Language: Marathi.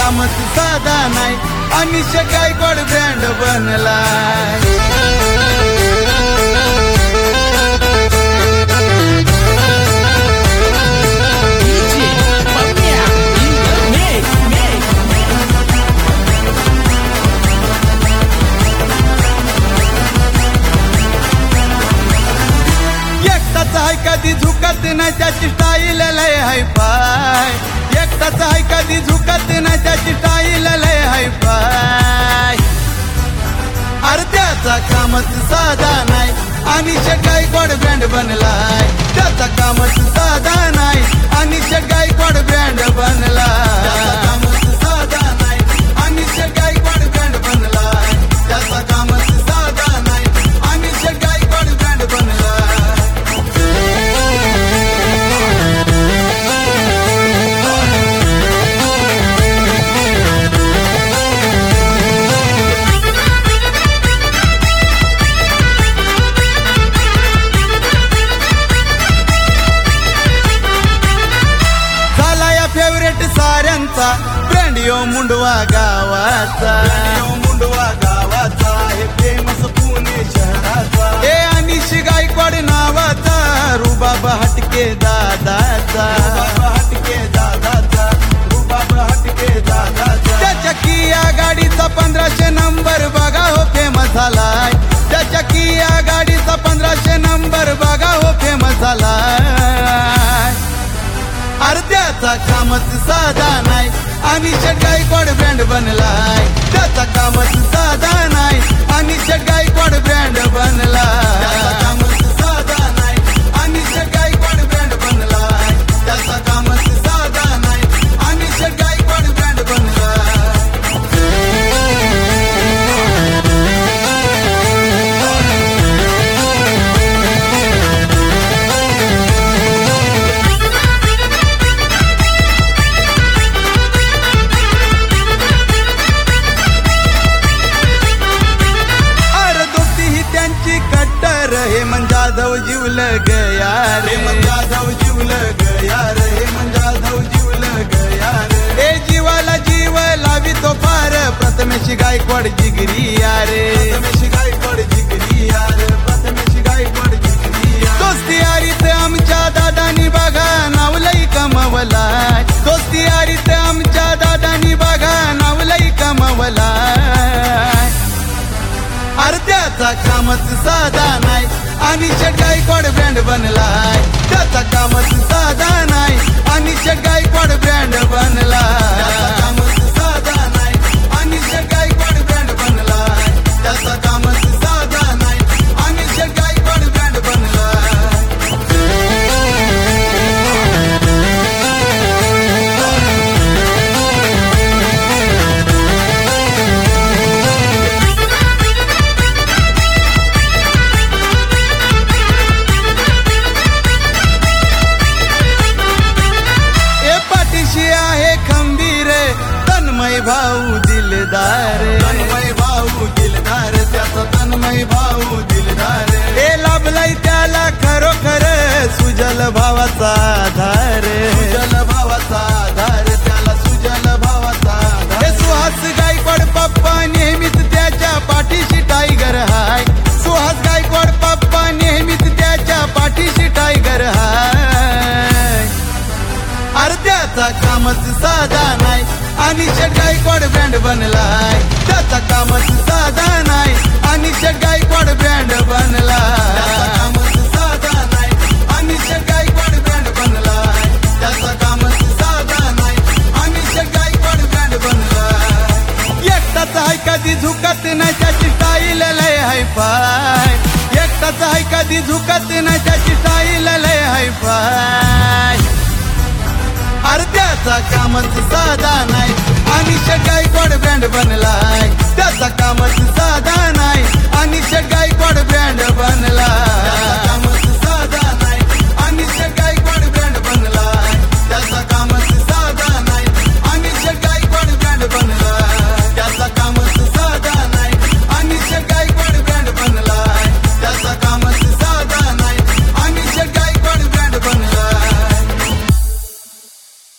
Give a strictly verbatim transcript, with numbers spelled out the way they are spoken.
कामच साधा नाही अनिश गायकवाड ब्रँड बनलाय। हाय कधी झुकत नाही त्याची स्टाईल लय हाय फाय, एकटाच हाय कधी झुकत नाही त्याची स्टाईल लय हाय फाय। अरे त्याचा कामच साधा नाही अनिश गायकवाड ब्रँड बनलाय। त्याचा कामच साधा नाही अनिश गायकवाड ब्रँड बनलाय। कामच साधा नाही अनिश गायकवाड ब्रँड बनलाय। त्याचा कामच साधा नाही अनिश गायकवाड ब्रँड बनलाय। साऱ्यांचा ब्रँड यो मुंडवा गावाचा, मुंडवा गावाचा हे फेमस पुणे शहराचा। हे अनिश गायकवाड नावाचा रुबाब हटके दादाचा, हटके दादाचा रुबाब हटके दादाचा। त्याच्या किया गाडीचा पंधराशे नंबर बघा हो फेमस झालाय। त्याच्या किया गाडीचा पंधराशे नंबर बघा हो फेमस झालाय। अरे त्याचा कामच साधा नाही अनिश गायकवाड ब्रँड बनलाय। त्याचा कामच साधा नाही अनिश गायकवाड ब्रँड बनलाय। कामच साधा नाही अनिश गायकवाड ब्रँड बनलाय। त्याचा कामच साधा नाही अनिश गायकवाड ब्रँड बनलाय। हेमंत जाधव जीवल गया रे, हेमंत जाधव जीवल गया रे, हेमंत जाधव जीवल गया रे। ए जीवाला जीव लावी तो फार प्रथमेश गायकवाड जिगरी यारे, प्रथमेश गायकवाड जिगरी यारे, प्रथमेश गायकवाड जिगरी यारे। दोस्ती यारीत आमच्या दादानी बघा नाव लई कमवलाय। दोस्ती यारीत आमच्या दादानी बघा नाव लई कमवलाय। अरे त्याचा कामच साधा नाही अनिश गायकवाड ब्रँड बनलाय। त्याचा कामच साधा नाही अनिश गायकवाड ब्रँड बनलाय। कामच साधा नाही अनिश गायकवाड ब्रँड बनलाय। त्याचा कामच साधा नाही अनिश गायकवाड ब्रँड बनलाय। तन्मय भाऊ दिलदार, तन्मय भाऊ दिलदार, त्याचा तन्मय भाऊ दिलदार। हे लाभलय त्याला खरोखर सुजल भावाचा आधार, सुजल भावाचा आधार, त्याला सुजल भावाचा आधार। हे सुहास गायकवाड पप्पा नेहमीच त्याच्या पाठीशी टायगर हाय। सुहास गायकवाड पप्पा नेहमीच त्याच्या पाठीशी टायगर हाय। अरे त्याचा कामच साधा नाही अनिश गायकवाड ब्रँड बनलाय। त्याचा कामच साधा नाही अनिश गायकवाड ब्रँड बनलाय। कामच साधा नाही अनिश गायकवाड ब्रँड बनलाय। त्याचा कामच साधा नाही अनिश गायकवाड ब्रँड बनलाय। एकटाच हाय कधी झुकत नाही त्याची स्टाईल लय हाय फाय। एकटाच हाय कधी झुकत नाही त्याची स्टाईल लय हाय फाय। अरे त्याचा कामच साधा नाही अनिश गायकवाड ब्रँड बनलाय।